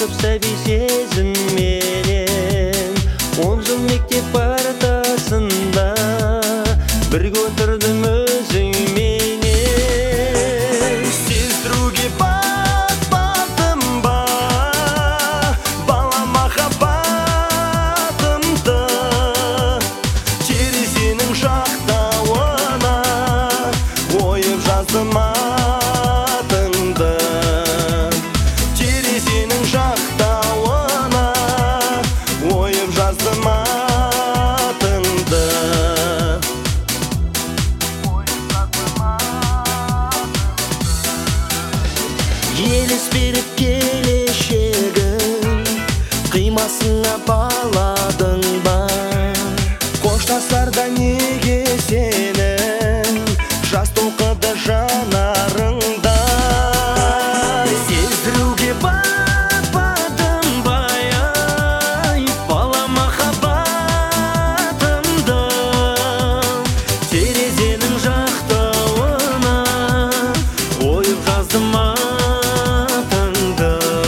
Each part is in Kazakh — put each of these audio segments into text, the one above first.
басып сәби сезімменен 10 жыл мектеп партасында бірге отырдым өзіңменен. Сездіруге батпадым ба бала махаббатымды, терезенің жақтауына ойып жаздым атыңды. Терезенің жақтауына ойып жаздым атыңды. Елес беріп келешегін қимасыңа баладың ба? Қоштасарда неге сенің жас толқыды жанарыңда? Сездіруге батпадым ба бала махаббатымды, терезенің жақтауына ойып жаздым атыңды.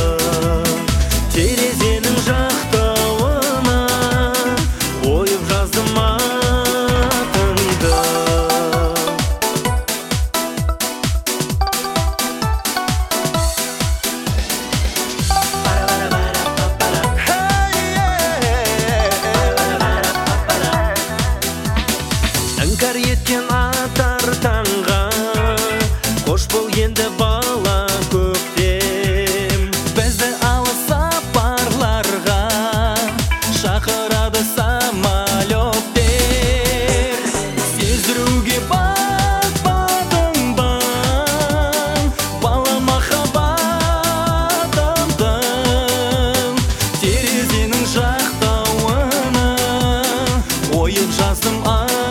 Терезенің жақтауына ойып жаздым атыңды. Іңкәр еткен атар таңға қош бол енді бала көктем. Бізді алыс сапарларға шақырады самолеттер. Сездіруге батпадым ба бала махаббатымды, терезенің жақтауына ойып жаздым